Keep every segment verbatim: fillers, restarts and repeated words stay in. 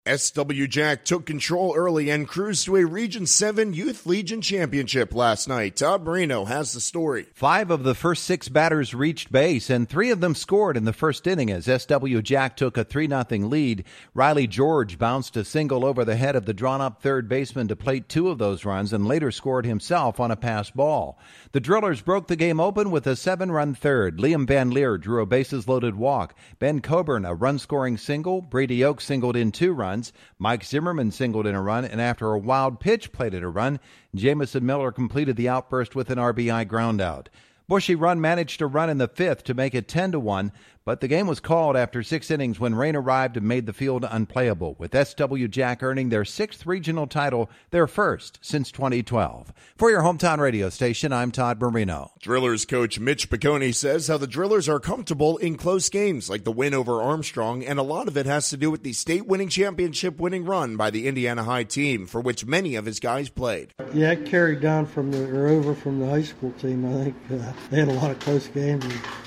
S W Jack took control early and cruised to a Region seven Youth Legion Championship last night. Todd Marino has the story. Five of the first six batters reached base, and three of them scored in the first inning as S W Jack took a three nothing lead. Riley George bounced a single over the head of the drawn-up third baseman to plate two of those runs and later scored himself on a pass ball. The Drillers broke the game open with a seven-run third. Liam Van Leer drew a bases-loaded walk. Ben Coburn a run-scoring single. Brady Oak singled in two runs. Mike Zimmerman singled in a run, and after a wild pitch plated a run, Jamison Miller completed the outburst with an R B I groundout. Bushy Run managed to run in the fifth to make it ten to one, but the game was called after six innings when rain arrived and made the field unplayable, with S W Jack earning their sixth regional title, their first since twenty twelve. For your hometown radio station, I'm Todd Marino. Drillers coach Mitch Piccone says how the Drillers are comfortable in close games like the win over Armstrong, and a lot of it has to do with the state-winning championship-winning run by the Indiana High team, for which many of his guys played. Yeah, it carried down from the, or over from the high school team, I think. Uh, they had a lot of close games.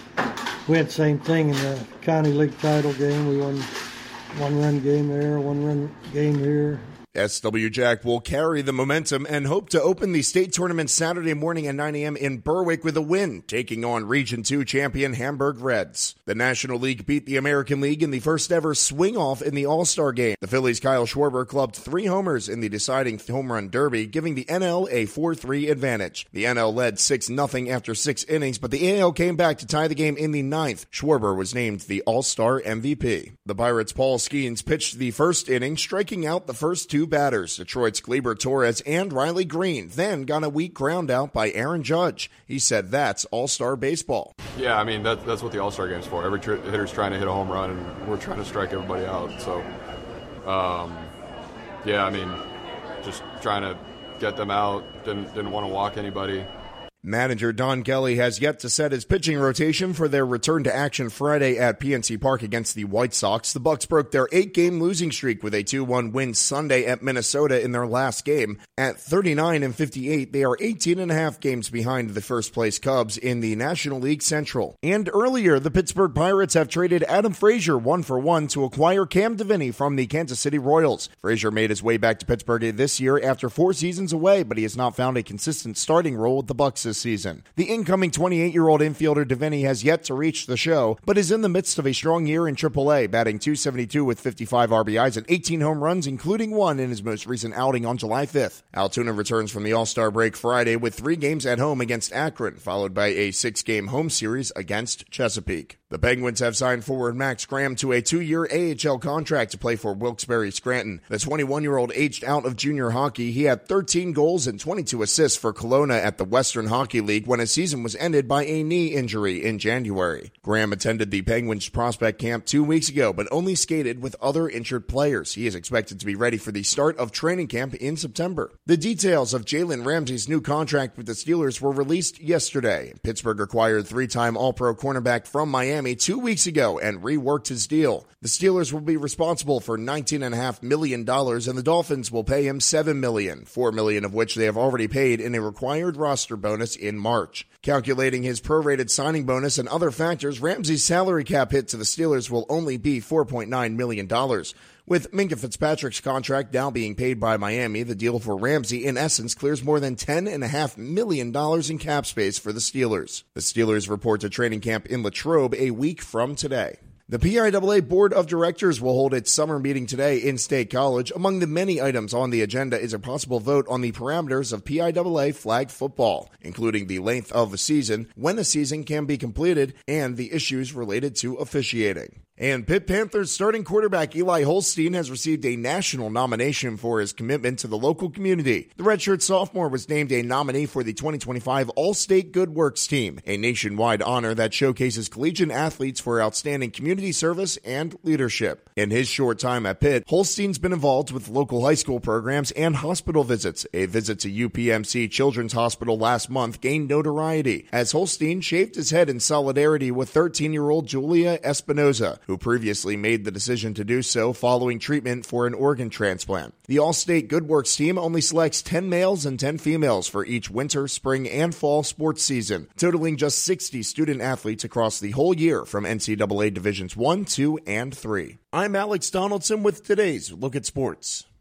We had the same thing in the county league title game. We won one run game there, one run game here. S W Jack will carry the momentum and hope to open the state tournament Saturday morning at nine a.m. in Berwick with a win, taking on Region two champion Hamburg Reds. The National League beat the American League in the first ever swing-off in the All-Star game. The Phillies' Kyle Schwarber clubbed three homers in the deciding home run derby, giving the N L a four three advantage. The N L led six nothing after six innings, but the A L came back to tie the game in the ninth. Schwarber was named the All-Star M V P. The Pirates' Paul Skeens pitched the first inning, striking out the first two batters, Detroit's Gleyber Torres and Riley Green, then got a weak ground out by Aaron Judge. He said that's all-star baseball. Yeah, I mean, that, that's what the all-star game's for. Every tr- hitter's trying to hit a home run, and we're trying to strike everybody out. So, um, yeah, I mean, just trying to get them out, didn't, didn't want to walk anybody. Manager Don Kelly has yet to set his pitching rotation for their return to action Friday at P N C Park against the White Sox. The Bucks broke their eight-game losing streak with a two one win Sunday at Minnesota in their last game. At thirty-nine and fifty-eight, they are eighteen and a half games behind the first-place Cubs in the National League Central. And earlier, the Pittsburgh Pirates have traded Adam Frazier one for one to acquire Cam Devaney from the Kansas City Royals. Frazier made his way back to Pittsburgh this year after four seasons away, but he has not found a consistent starting role with the Bucks this season. The incoming twenty-eight-year-old infielder Devaney has yet to reach the show, but is in the midst of a strong year in triple A, batting two seventy-two with fifty-five R B Is and eighteen home runs, including one in his most recent outing on July fifth. Altoona returns from the All-Star break Friday with three games at home against Akron, followed by a six-game home series against Chesapeake. The Penguins have signed forward Max Graham to a two-year A H L contract to play for Wilkes-Barre Scranton. The twenty-one-year-old aged out of junior hockey. He had thirteen goals and twenty-two assists for Kelowna at the Western Hockey League when his season was ended by a knee injury in January. Graham attended the Penguins prospect camp two weeks ago, but only skated with other injured players. He is expected to be ready for the start of training camp in September. The details of Jalen Ramsey's new contract with the Steelers were released yesterday. Pittsburgh acquired three-time All-Pro cornerback from Miami two weeks ago and reworked his deal. The Steelers will be responsible for nineteen point five million dollars, and the Dolphins will pay him seven million dollars, four million dollars of which they have already paid in a required roster bonus in March. Calculating his prorated signing bonus and other factors, Ramsey's salary cap hit to the Steelers will only be four point nine million dollars. With Minkah Fitzpatrick's contract now being paid by Miami, the deal for Ramsey in essence clears more than ten point five million dollars in cap space for the Steelers. The Steelers report to training camp in Latrobe a week from today. The P I A A Board of Directors will hold its summer meeting today in State College. Among the many items on the agenda is a possible vote on the parameters of P I A A flag football, including the length of a season, when a season can be completed, and the issues related to officiating. And Pitt Panthers starting quarterback Eli Holstein has received a national nomination for his commitment to the local community. The redshirt sophomore was named a nominee for the twenty twenty-five All-State Good Works Team, a nationwide honor that showcases collegiate athletes for outstanding community service and leadership. In his short time at Pitt, Holstein's been involved with local high school programs and hospital visits. A visit to U P M C Children's Hospital last month gained notoriety as Holstein shaved his head in solidarity with thirteen-year-old Julia Espinoza, who who previously made the decision to do so following treatment for an organ transplant. The All-State Good Works team only selects ten males and ten females for each winter, spring, and fall sports season, totaling just sixty student-athletes across the whole year from N C double A Divisions one, two, and three. I'm Alex Donaldson with today's Look at Sports.